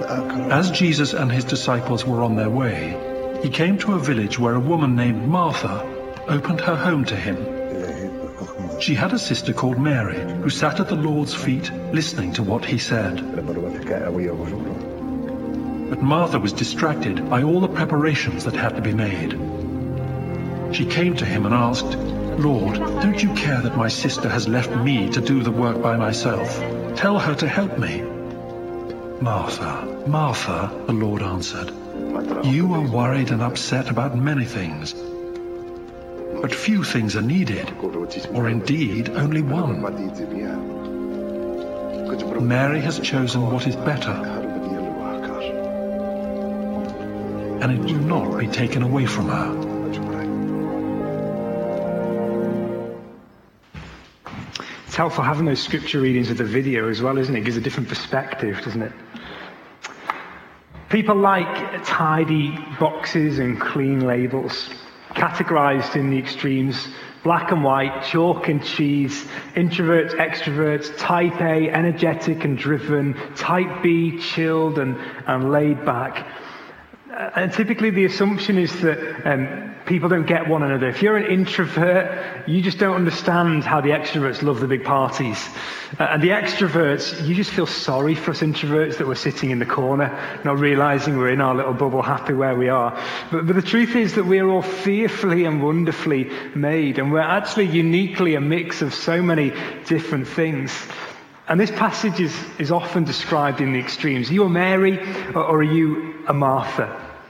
As Jesus and his disciples were on their way, he came to a village where a woman named Martha opened her home to him. She had a sister called Mary, who sat at the Lord's feet listening to what he said. But Martha was distracted by all the preparations that had to be made. She came to him and asked, "Lord, don't you care that my sister has left me to do the work by myself? Tell her to help me." "Martha, Martha," the Lord answered, "you are worried and upset about many things. But few things are needed, or indeed only one. Mary has chosen what is better, and it will not be taken away from her." It's helpful having those scripture readings of the video as well, isn't it? It gives a different perspective, doesn't it? People like tidy boxes and clean labels, categorized in the extremes: black and white, chalk and cheese, introverts, extroverts, type A, energetic and driven, type B, chilled and laid back. And typically the assumption is that people don't get one another. If you're an introvert, you just don't understand how the extroverts love the big parties. And the extroverts, you just feel sorry for us introverts that we're sitting in the corner, not realizing we're in our little bubble, happy where we are. But the truth is that we are all fearfully and wonderfully made, and we're actually uniquely a mix of so many different things. And this passage is often described in the extremes. Are you a Mary or are you a Martha?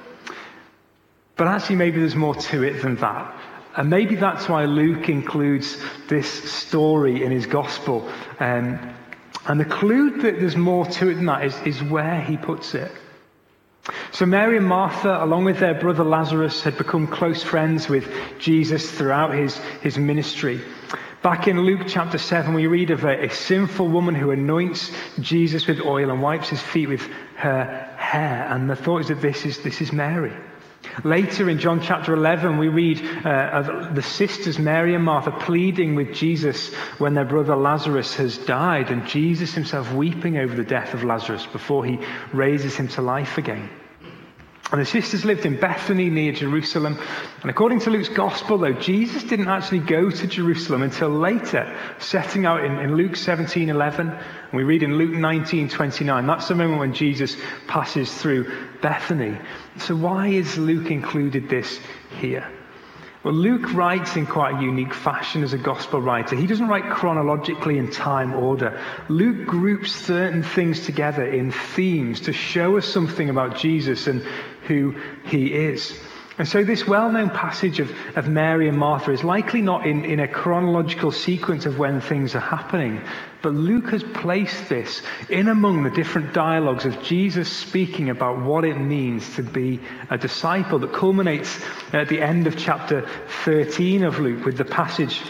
But actually maybe there's more to it than that. And maybe that's why Luke includes this story in his gospel. And the clue that there's more to it than that is where he puts it. So Mary and Martha, along with their brother Lazarus, had become close friends with Jesus throughout his ministry. Back in Luke chapter 7, we read of a sinful woman who anoints Jesus with oil and wipes his feet with her hair. And the thought is that this is Mary. Later in John chapter 11, we read of the sisters Mary and Martha pleading with Jesus when their brother Lazarus has died, and Jesus himself weeping over the death of Lazarus before he raises him to life again. And the sisters lived in Bethany near Jerusalem. And according to Luke's gospel, though, Jesus didn't actually go to Jerusalem until later, setting out in Luke 17:11. And we read in Luke 19:29. That's the moment when Jesus passes through Bethany. So why is Luke included this here? Well, Luke writes in quite a unique fashion as a gospel writer. He doesn't write chronologically in time order. Luke groups certain things together in themes to show us something about Jesus and who he is. And so this well-known passage of Mary and Martha is likely not in a chronological sequence of when things are happening, but Luke has placed this in among the different dialogues of Jesus speaking about what it means to be a disciple, that culminates at the end of chapter 13 of Luke with the passage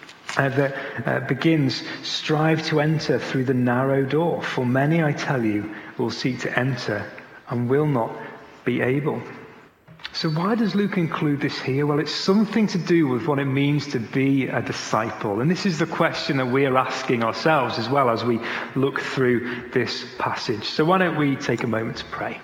that begins, "Strive to enter through the narrow door, for many, I tell you, will seek to enter and will not be able." So why does Luke include this here? Well, it's something to do with what it means to be a disciple. And this is the question that we're asking ourselves as well as we look through this passage. So why don't we take a moment to pray?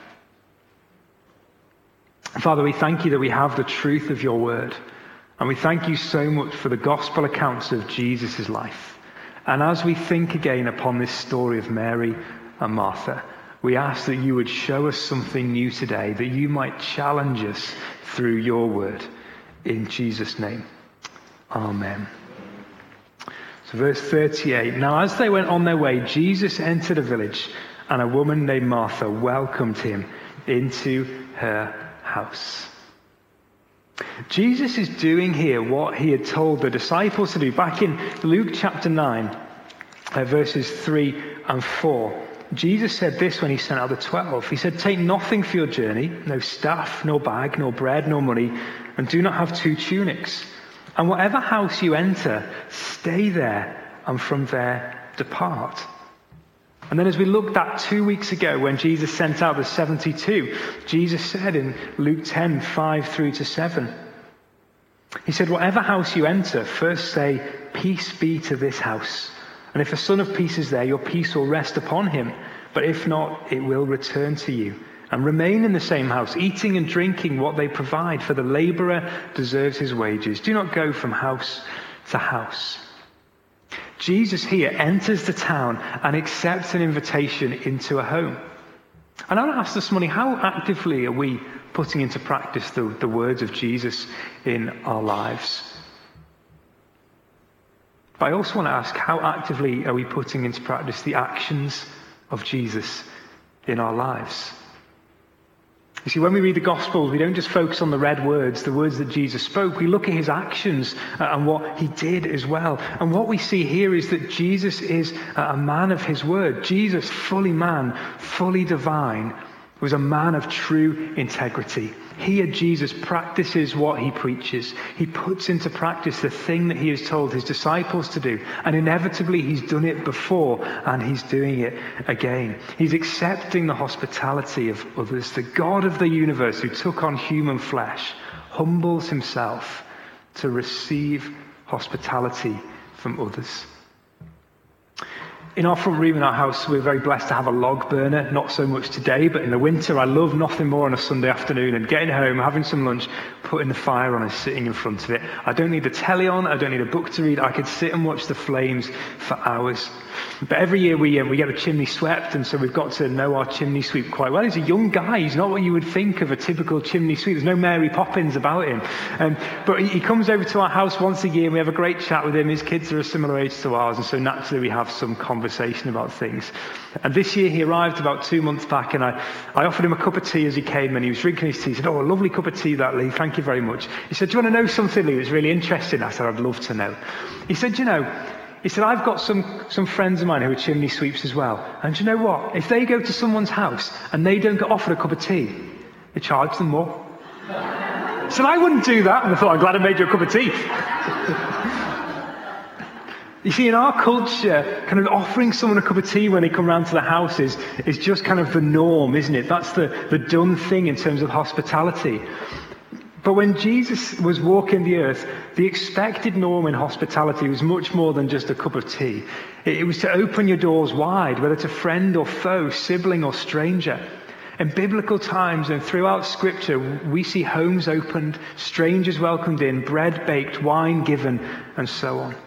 Father, we thank you that we have the truth of your word. And we thank you so much for the gospel accounts of Jesus' life. And as we think again upon this story of Mary and Martha, we ask that you would show us something new today, that you might challenge us through your word. In Jesus' name, amen. So verse 38, "Now as they went on their way, Jesus entered a village, and a woman named Martha welcomed him into her house." Jesus is doing here what he had told the disciples to do. Back in Luke chapter 9, verses 3 and 4. Jesus said this when he sent out the 12. He said, "Take nothing for your journey, no staff, no bag, nor bread, nor money, and do not have 2 tunics. And whatever house you enter, stay there, and from there depart." And then as we looked at 2 weeks ago when Jesus sent out the 72, Jesus said in Luke 10, 5 through to 7, he said, "Whatever house you enter, first say, 'Peace be to this house.' And if a son of peace is there, your peace will rest upon him. But if not, it will return to you. And remain in the same house, eating and drinking what they provide, for the laborer deserves his wages. Do not go from house to house. Jesus here enters the town and accepts an invitation into a home. And I want to ask this morning, how actively are we putting into practice the words of Jesus in our lives? But I also want to ask, how actively are we putting into practice the actions of Jesus in our lives? You see, when we read the Gospels, we don't just focus on the red words, the words that Jesus spoke. We look at his actions and what he did as well. And what we see here is that Jesus is a man of his word. Jesus, fully man, fully divine, was a man of true integrity. Here, Jesus practices what he preaches. He puts into practice the thing that he has told his disciples to do. And inevitably, he's done it before, and he's doing it again. He's accepting the hospitality of others. The God of the universe, who took on human flesh, humbles himself to receive hospitality from others. In our front room in our house, we're very blessed to have a log burner. Not so much today, but in the winter, I love nothing more on a Sunday afternoon and getting home, having some lunch, putting the fire on and sitting in front of it. I don't need the telly on. I don't need a book to read. I could sit and watch the flames for hours. But every year we get the chimney swept, and so we've got to know our chimney sweep quite well. He's a young guy. He's not what you would think of a typical chimney sweep. There's no Mary Poppins about him. But he comes over to our house once a year, and we have a great chat with him. His kids are a similar age to ours, and so naturally we have some conversation about things. And this year he arrived about 2 months back, and I offered him a cup of tea as he came, and he was drinking his tea. He said, "Oh, a lovely cup of tea, that, Lee. Thank you very much." He said, "Do you want to know something, Lee, that's really interesting?" I said, "I'd love to know." He said, He said, "I've got some friends of mine who are chimney sweeps as well. And do you know what? If they go to someone's house and they don't get offered a cup of tea, they charge them more." I said, "I wouldn't do that." And I thought, "I'm glad I made you a cup of tea." You see, in our culture, kind of offering someone a cup of tea when they come round to the house is just kind of the norm, isn't it? That's the done thing in terms of hospitality. But when Jesus was walking the earth, the expected norm in hospitality was much more than just a cup of tea. It was to open your doors wide, whether to friend or foe, sibling or stranger. In biblical times and throughout Scripture, we see homes opened, strangers welcomed in, bread baked, wine given, and so on.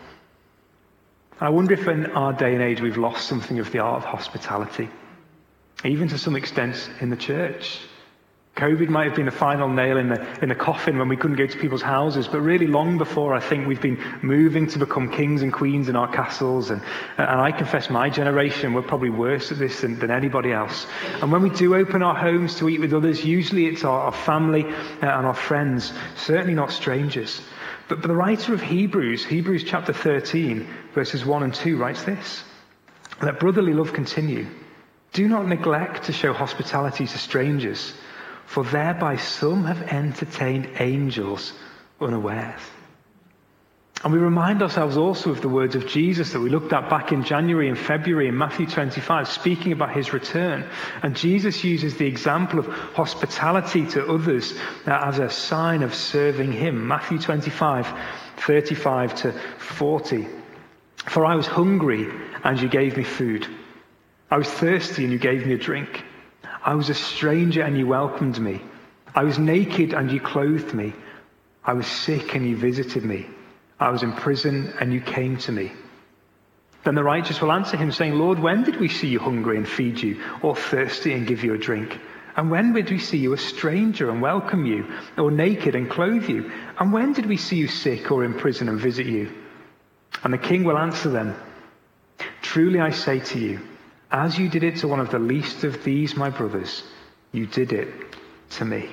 I wonder if in our day and age we've lost something of the art of hospitality, even to some extent in the church. COVID might have been the final nail in the coffin when we couldn't go to people's houses, but really long before, I think we've been moving to become kings and queens in our castles, and I confess my generation, we're probably worse at this than anybody else. And when we do open our homes to eat with others, usually it's our family and our friends, certainly not strangers. But the writer of Hebrews chapter 13, verses 1 and 2 writes this: "Let brotherly love continue. Do not neglect to show hospitality to strangers, for thereby some have entertained angels unawares." And we remind ourselves also of the words of Jesus that we looked at back in January and February in Matthew 25, speaking about his return. And Jesus uses the example of hospitality to others as a sign of serving him. Matthew 25, 35 to 40. "For I was hungry, and you gave me food. I was thirsty, and you gave me a drink. I was a stranger, and you welcomed me. I was naked, and you clothed me. I was sick, and you visited me. I was in prison, and you came to me." Then the righteous will answer him, saying, "Lord, when did we see you hungry and feed you, or thirsty and give you a drink? And when did we see you a stranger and welcome you, or naked and clothe you? And when did we see you sick or in prison and visit you?" And the king will answer them, "Truly I say to you, as you did it to one of the least of these my brothers, you did it to me."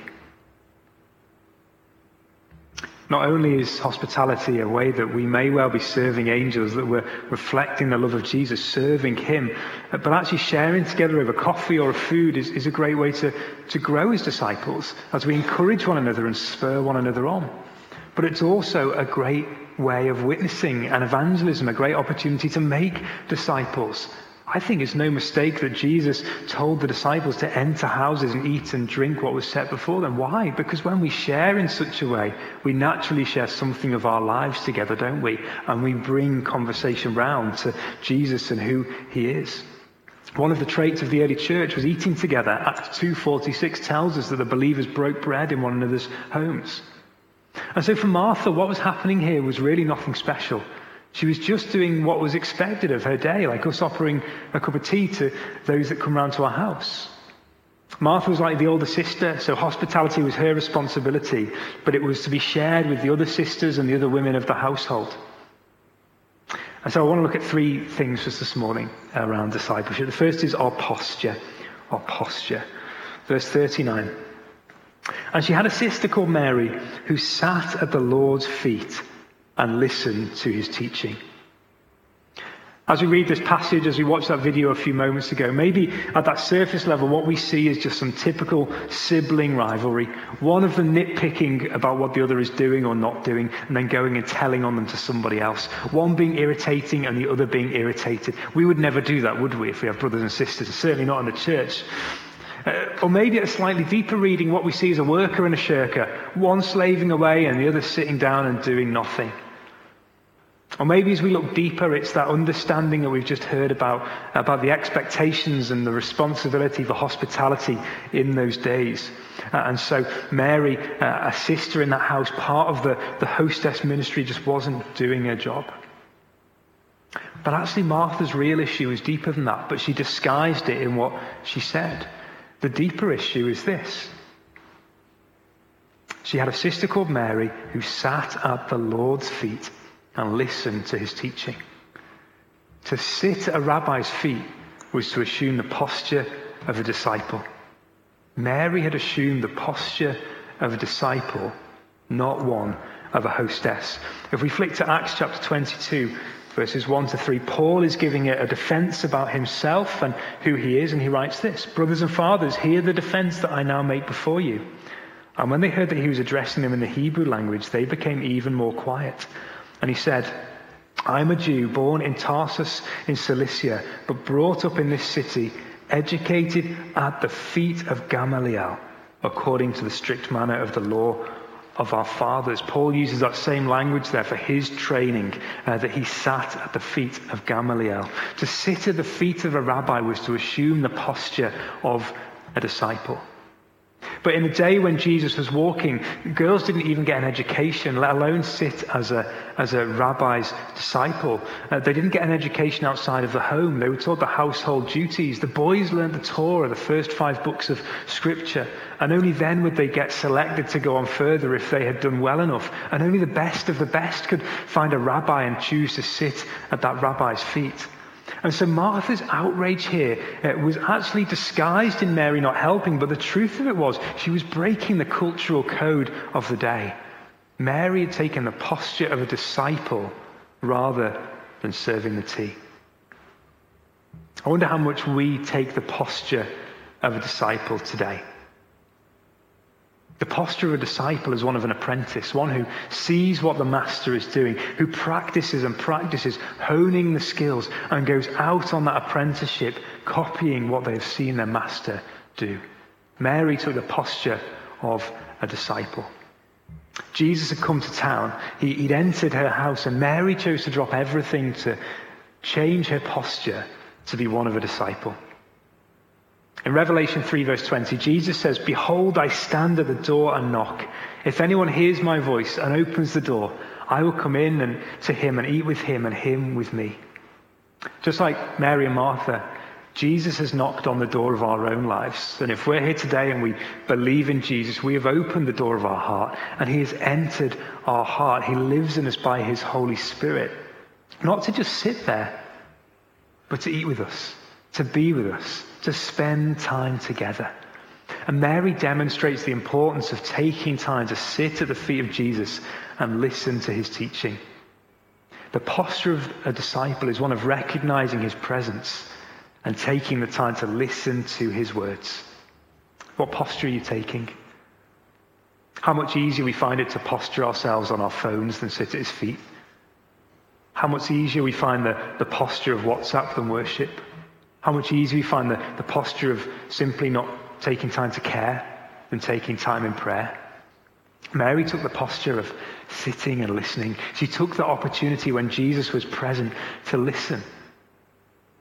Not only is hospitality a way that we may well be serving angels, that we're reflecting the love of Jesus, serving him, but actually sharing together over coffee or food is a great way to grow as disciples, as we encourage one another and spur one another on. But it's also a great way of witnessing and evangelism, a great opportunity to make disciples. I think it's no mistake that Jesus told the disciples to enter houses and eat and drink what was set before them. Why? Because when we share in such a way, we naturally share something of our lives together, don't we? And we bring conversation round to Jesus and who he is. One of the traits of the early church was eating together. Acts 2:46 tells us that the believers broke bread in one another's homes. And so for Martha, what was happening here was really nothing special. She was just doing what was expected of her day, like us offering a cup of tea to those that come round to our house. Martha was like the older sister, so hospitality was her responsibility, but it was to be shared with the other sisters and the other women of the household. And so I want to look at three things just this morning around discipleship. The first is our posture. Our posture. Verse 39. And she had a sister called Mary who sat at the Lord's feet and listened to his teaching. As we read this passage, as we watched that video a few moments ago, maybe at that surface level, what we see is just some typical sibling rivalry. One of them nitpicking about what the other is doing or not doing, and then going and telling on them to somebody else. One being irritating and the other being irritated. We would never do that, would we, if we have brothers and sisters? Certainly not in the church. Or maybe at a slightly deeper reading, what we see is a worker and a shirker. One slaving away and the other sitting down and doing nothing. Or maybe as we look deeper, it's that understanding that we've just heard about the expectations and the responsibility for hospitality in those days. And so Mary, a sister in that house, part of the hostess ministry, just wasn't doing her job. But actually Martha's real issue is deeper than that, but she disguised it in what she said. The deeper issue is this. She had a sister called Mary who sat at the Lord's feet and listen to his teaching. To sit at a rabbi's feet was to assume the posture of a disciple. Mary had assumed the posture of a disciple, not one of a hostess. If we flick to Acts chapter 22, verses 1 to 3, Paul is giving a defense about himself and who he is, and he writes this: "Brothers and fathers, hear the defense that I now make before you." And when they heard that he was addressing them in the Hebrew language, they became even more quiet. And he said, "I am a Jew, born in Tarsus in Cilicia, but brought up in this city, educated at the feet of Gamaliel, according to the strict manner of the law of our fathers." Paul uses that same language there for his training, that he sat at the feet of Gamaliel. To sit at the feet of a rabbi was to assume the posture of a disciple. But in a day when Jesus was walking, girls didn't even get an education, let alone sit as a rabbi's disciple. They didn't get an education outside of the home. They were taught the household duties. The boys learned the Torah, the first 5 books of Scripture, and only then would they get selected to go on further if they had done well enough. And only the best of the best could find a rabbi and choose to sit at that rabbi's feet. And so Martha's outrage here was actually disguised in Mary not helping, but the truth of it was she was breaking the cultural code of the day. Mary had taken the posture of a disciple rather than serving the tea. I wonder how much we take the posture of a disciple today. The posture of a disciple is one of an apprentice, one who sees what the master is doing, who practices and practices, honing the skills, and goes out on that apprenticeship, copying what they have seen their master do. Mary took the posture of a disciple. Jesus had come to town. He'd entered her house, and Mary chose to drop everything to change her posture to be one of a disciple. In Revelation 3 verse 20, Jesus says, "Behold, I stand at the door and knock. If anyone hears my voice and opens the door, I will come in and to him and eat with him and him with me." Just like Mary and Martha, Jesus has knocked on the door of our own lives. And if we're here today and we believe in Jesus, we have opened the door of our heart and he has entered our heart. He lives in us by his Holy Spirit. Not to just sit there, but to eat with us, to be with us, to spend time together. And Mary demonstrates the importance of taking time to sit at the feet of Jesus and listen to his teaching. The posture of a disciple is one of recognizing his presence and taking the time to listen to his words. What posture are you taking? How much easier we find it to posture ourselves on our phones than sit at his feet? How much easier we find the posture of WhatsApp than worship? How much easier we find the posture of simply not taking time to care than taking time in prayer? Mary took the posture of sitting and listening. She took the opportunity when Jesus was present to listen.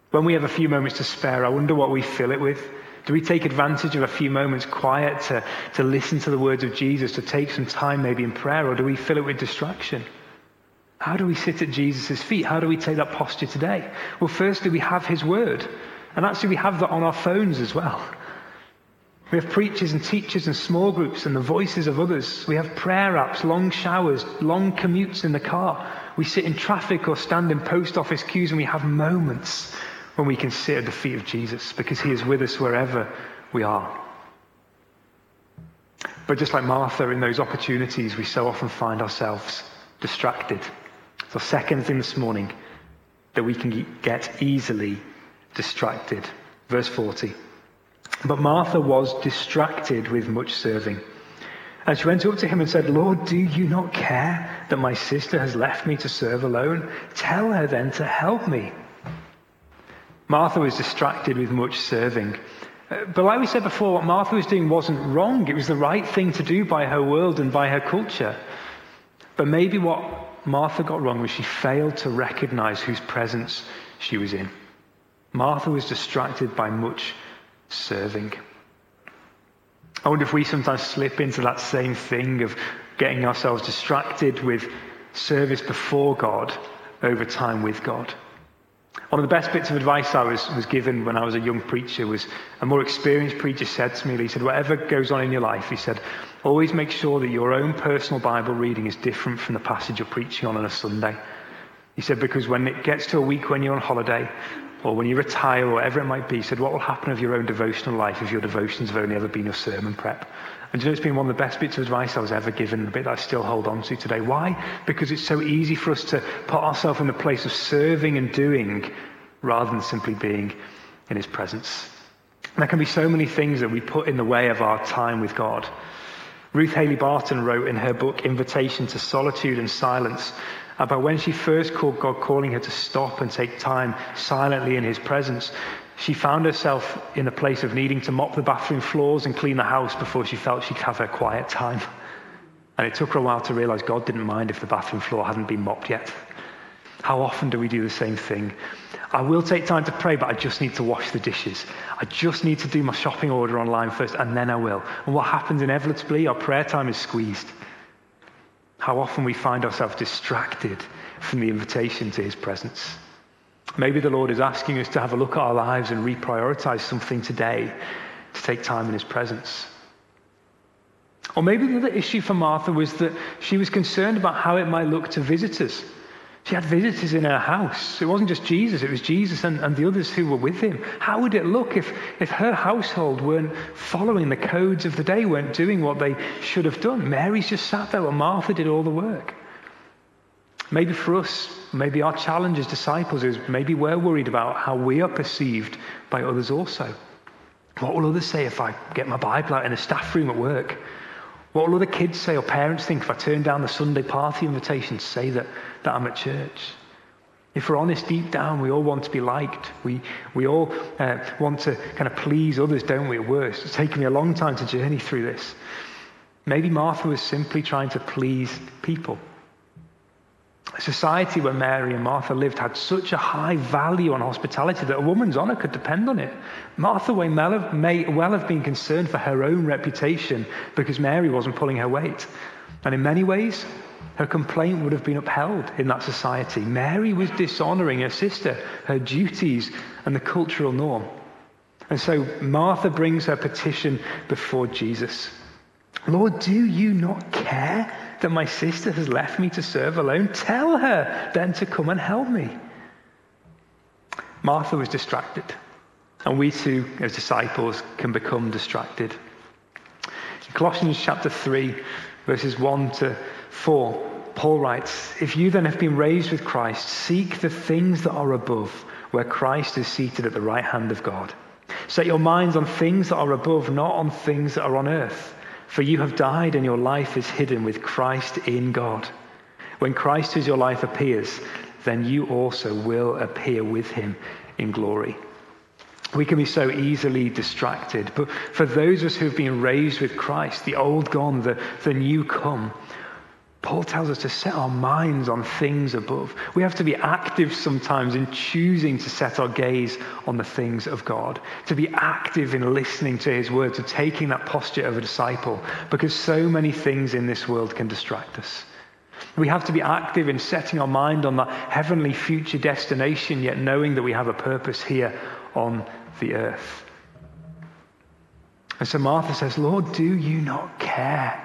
When we have a few moments to spare, I wonder what we fill it with. Do we take advantage of a few moments quiet to listen to the words of Jesus, to take some time maybe in prayer, or do we fill it with distraction? How do we sit at Jesus' feet? How do we take that posture today? Well, firstly, we have his word. And actually, we have that on our phones as well. We have preachers and teachers and small groups and the voices of others. We have prayer apps, long showers, long commutes in the car. We sit in traffic or stand in post office queues, and we have moments when we can sit at the feet of Jesus because he is with us wherever we are. But just like Martha, in those opportunities, we so often find ourselves distracted. So second thing this morning, that we can get easily distracted. Verse 40. But Martha was distracted with much serving. And she went up to him and said, Lord, do you not care that my sister has left me to serve alone? Tell her then to help me. Martha was distracted with much serving. But like we said before, what Martha was doing wasn't wrong. It was the right thing to do by her world and by her culture. But maybe what Martha got wrong was she failed to recognize whose presence she was in. Martha was distracted by much serving. I wonder if we sometimes slip into that same thing of getting ourselves distracted with service before God over time with God. One of the best bits of advice I was given when I was a young preacher was a more experienced preacher said to me, he said, whatever goes on in your life, he said, always make sure that your own personal Bible reading is different from the passage you're preaching on a Sunday. He said, because when it gets to a week when you're on holiday or when you retire or whatever it might be, he said, what will happen of your own devotional life if your devotions have only ever been your sermon prep? And you know, it's been one of the best bits of advice I was ever given, the bit that I still hold on to today. Why? Because it's so easy for us to put ourselves in the place of serving and doing rather than simply being in his presence. And there can be so many things that we put in the way of our time with God. Ruth Haley Barton wrote in her book, Invitation to Solitude and Silence, about when she first called God calling her to stop and take time silently in his presence. She found herself in a place of needing to mop the bathroom floors and clean the house before she felt she could have her quiet time. And it took her a while to realize God didn't mind if the bathroom floor hadn't been mopped yet. How often do we do the same thing? I will take time to pray, but I just need to wash the dishes. I just need to do my shopping order online first, and then I will. And what happens inevitably? Our prayer time is squeezed. How often we find ourselves distracted from the invitation to his presence. Maybe the Lord is asking us to have a look at our lives and reprioritize something today to take time in his presence. Or maybe the other issue for Martha was that she was concerned about how it might look to visitors. She had visitors in her house. It wasn't just Jesus, it was Jesus and the others who were with him. How would it look if her household weren't following the codes of the day, weren't doing what they should have done? Mary's just sat there while Martha did all the work. Maybe for us, maybe our challenge as disciples is maybe we're worried about how we are perceived by others also. What will others say if I get my Bible out in a staff room at work? What will other kids say or parents think if I turn down the Sunday party invitation to say that I'm at church? If we're honest, deep down, we all want to be liked. We all want to kind of please others, don't we, at worst? It's taken me a long time to journey through this. Maybe Martha was simply trying to please people. A society where Mary and Martha lived had such a high value on hospitality that a woman's honor could depend on it. Martha may well have been concerned for her own reputation because Mary wasn't pulling her weight. And in many ways, her complaint would have been upheld in that society. Mary was dishonoring her sister, her duties, and the cultural norm. And so Martha brings her petition before Jesus. Lord, do you not care that my sister has left me to serve alone? Tell her then to come and help me. Martha was distracted, and we too, as disciples, can become distracted. In Colossians chapter 3, verses 1 to 4, Paul writes, if you then have been raised with Christ, seek the things that are above, where Christ is seated at the right hand of God. Set your minds on things that are above, not on things that are on earth. For you have died and your life is hidden with Christ in God. When Christ who is your life appears, then you also will appear with him in glory. We can be so easily distracted, but for those of us who have been raised with Christ, the old gone, the new come, Paul tells us to set our minds on things above. We have to be active sometimes in choosing to set our gaze on the things of God, to be active in listening to his word, to taking that posture of a disciple, because so many things in this world can distract us. We have to be active in setting our mind on that heavenly future destination, yet knowing that we have a purpose here on the earth. And so Martha says, Lord, do you not care?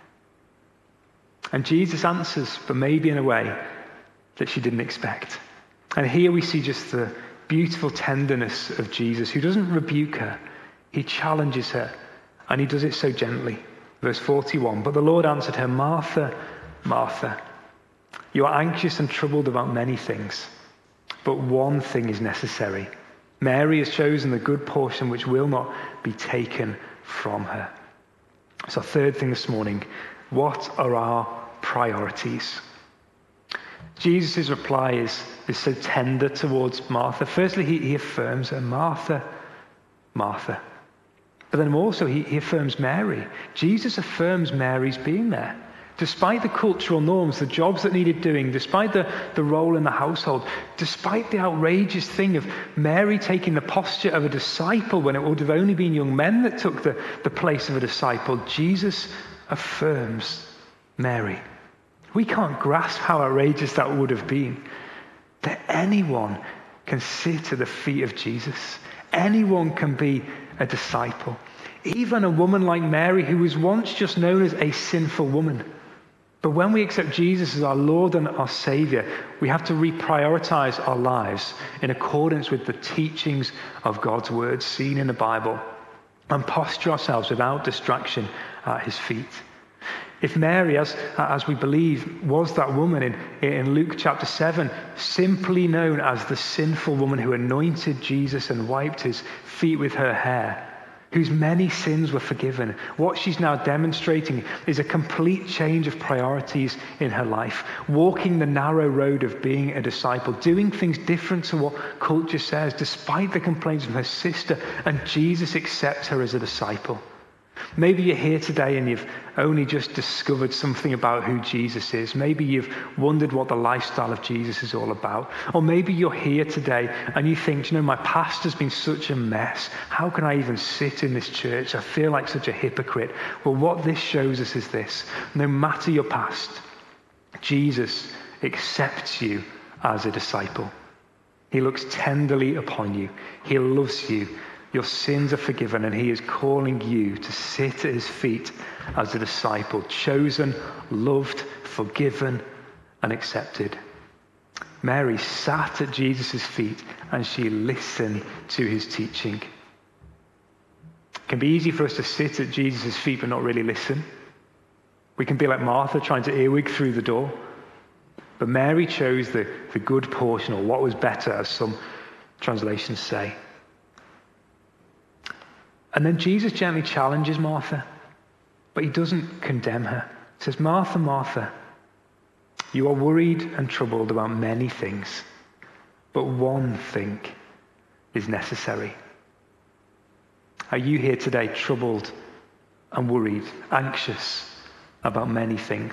And Jesus answers, but maybe in a way that she didn't expect. And here we see just the beautiful tenderness of Jesus, who doesn't rebuke her. He challenges her, and he does it so gently. Verse 41, but the Lord answered her, Martha, Martha, you are anxious and troubled about many things, but one thing is necessary. Mary has chosen the good portion which will not be taken from her. So third thing this morning, what are our priorities? Jesus' reply is so tender towards Martha. Firstly, he affirms her, Martha, Martha. But then also he affirms Mary. Jesus affirms Mary's being there. Despite the cultural norms, the jobs that needed doing, despite the role in the household, despite the outrageous thing of Mary taking the posture of a disciple when it would have only been young men that took the place of a disciple, Jesus affirms Mary. We can't grasp how outrageous that would have been. That anyone can sit at the feet of Jesus. Anyone can be a disciple. Even a woman like Mary, who was once just known as a sinful woman. But when we accept Jesus as our Lord and our Savior, we have to reprioritize our lives in accordance with the teachings of God's word seen in the Bible and posture ourselves without distraction at his feet. If Mary, as we believe, was that woman in Luke chapter 7, simply known as the sinful woman who anointed Jesus and wiped his feet with her hair, whose many sins were forgiven, what she's now demonstrating is a complete change of priorities in her life, walking the narrow road of being a disciple, doing things different to what culture says, despite the complaints of her sister, and Jesus accepts her as a disciple. Maybe you're here today and you've only just discovered something about who Jesus is. Maybe you've wondered what the lifestyle of Jesus is all about. Or maybe you're here today and you think, my past has been such a mess. How can I even sit in this church? I feel like such a hypocrite. Well, what this shows us is this. No matter your past, Jesus accepts you as a disciple. He looks tenderly upon you. He loves you. Your sins are forgiven, and he is calling you to sit at his feet as a disciple, chosen, loved, forgiven, and accepted. Mary sat at Jesus' feet, and she listened to his teaching. It can be easy for us to sit at Jesus' feet but not really listen. We can be like Martha, trying to earwig through the door. But Mary chose the good portion, or what was better, as some translations say. And then Jesus gently challenges Martha, but he doesn't condemn her. He says, Martha, Martha, you are worried and troubled about many things, but one thing is necessary. Are you here today troubled and worried, anxious about many things?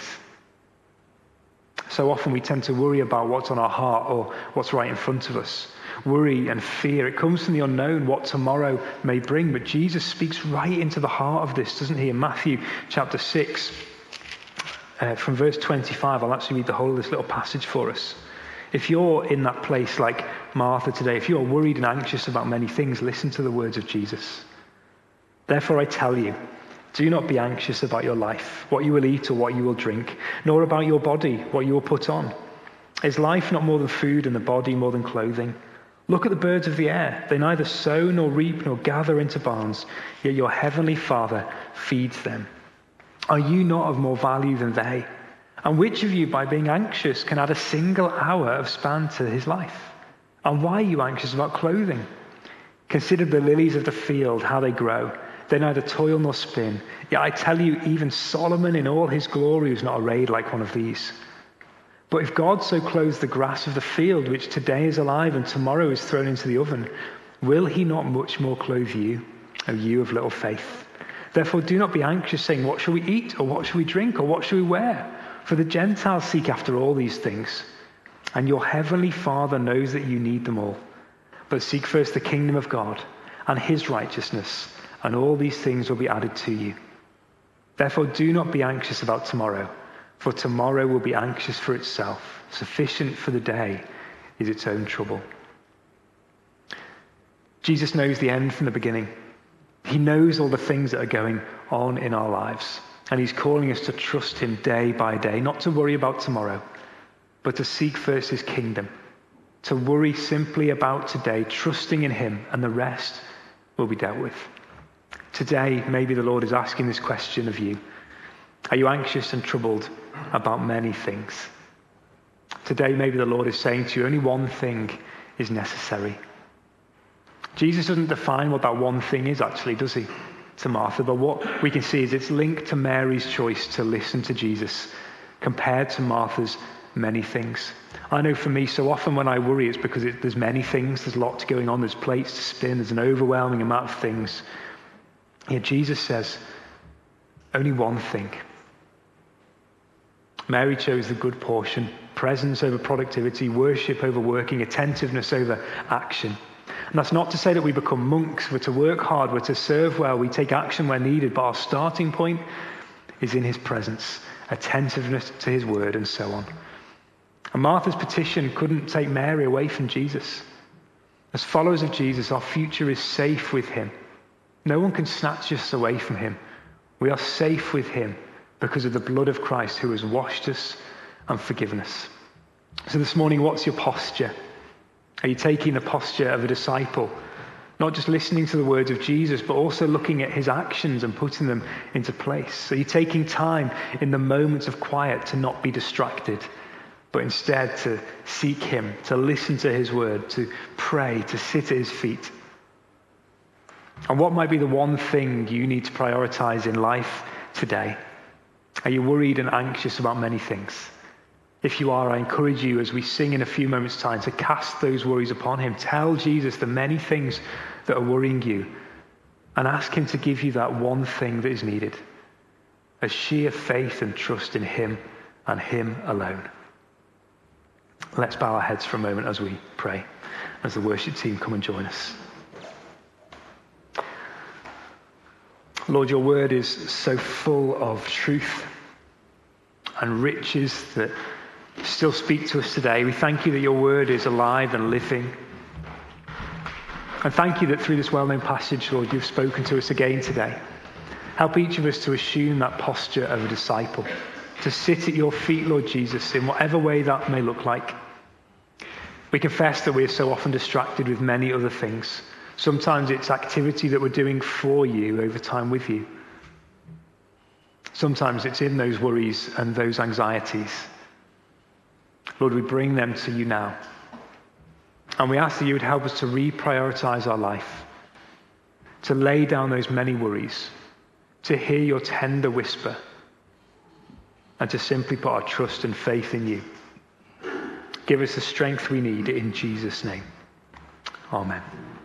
So often we tend to worry about what's on our heart or what's right in front of us. Worry and fear, it comes from the unknown, what tomorrow may bring. But Jesus speaks right into the heart of this, doesn't he? In Matthew chapter 6, from verse 25, I'll actually read the whole of this little passage for us. If you're in that place like Martha today, if you're worried and anxious about many things, listen to the words of Jesus. Therefore I tell you, do not be anxious about your life, what you will eat or what you will drink, nor about your body, what you will put on. Is life not more than food, and the body more than clothing? Look at the birds of the air. They neither sow nor reap nor gather into barns, yet your heavenly Father feeds them. Are you not of more value than they? And which of you, by being anxious, can add a single hour of span to his life? And why are you anxious about clothing? Consider the lilies of the field, how they grow. They neither toil nor spin. Yet I tell you, even Solomon in all his glory was not arrayed like one of these. But if God so clothes the grass of the field, which today is alive and tomorrow is thrown into the oven, will he not much more clothe you, O you of little faith? Therefore do not be anxious, saying, what shall we eat, or what shall we drink, or what shall we wear? For the Gentiles seek after all these things, and your heavenly Father knows that you need them all. But seek first the kingdom of God and his righteousness, and all these things will be added to you. Therefore do not be anxious about tomorrow, for tomorrow will be anxious for itself. Sufficient for the day is its own trouble. Jesus knows the end from the beginning. He knows all the things that are going on in our lives. And he's calling us to trust him day by day, not to worry about tomorrow, but to seek first his kingdom, to worry simply about today, trusting in him, and the rest will be dealt with. Today, maybe the Lord is asking this question of you. Are you anxious and troubled about many things? Today, maybe the Lord is saying to you, only one thing is necessary. Jesus doesn't define what that one thing is actually, does he, to Martha? But what we can see is it's linked to Mary's choice to listen to Jesus compared to Martha's many things. I know for me, so often when I worry, it's because there's many things, there's lots going on, there's plates to spin, there's an overwhelming amount of things. Yet Jesus says, only one thing. Mary chose the good portion, presence over productivity, worship over working, attentiveness over action. And that's not to say that we become monks, we're to work hard, we're to serve well, we take action where needed, but our starting point is in his presence, attentiveness to his word, and so on. And Martha's petition couldn't take Mary away from Jesus. As followers of Jesus, our future is safe with him. No one can snatch us away from him. We are safe with him because of the blood of Christ who has washed us and forgiven us. So this morning, what's your posture? Are you taking the posture of a disciple? Not just listening to the words of Jesus, but also looking at his actions and putting them into place. Are you taking time in the moments of quiet to not be distracted, but instead to seek him, to listen to his word, to pray, to sit at his feet? And what might be the one thing you need to prioritize in life today? Are you worried and anxious about many things? If you are, I encourage you as we sing in a few moments' time to cast those worries upon him. Tell Jesus the many things that are worrying you and ask him to give you that one thing that is needed, a sheer faith and trust in him and him alone. Let's bow our heads for a moment as we pray, as the worship team come and join us. Lord, your word is so full of truth and riches that still speak to us today. We thank you that your word is alive and living. And thank you that through this well-known passage, Lord, you've spoken to us again today. Help each of us to assume that posture of a disciple, to sit at your feet, Lord Jesus, in whatever way that may look like. We confess that we are so often distracted with many other things. Sometimes it's activity that we're doing for you over time with you. Sometimes it's in those worries and those anxieties. Lord, we bring them to you now. And we ask that you would help us to reprioritize our life, to lay down those many worries, to hear your tender whisper, and to simply put our trust and faith in you. Give us the strength we need in Jesus' name. Amen.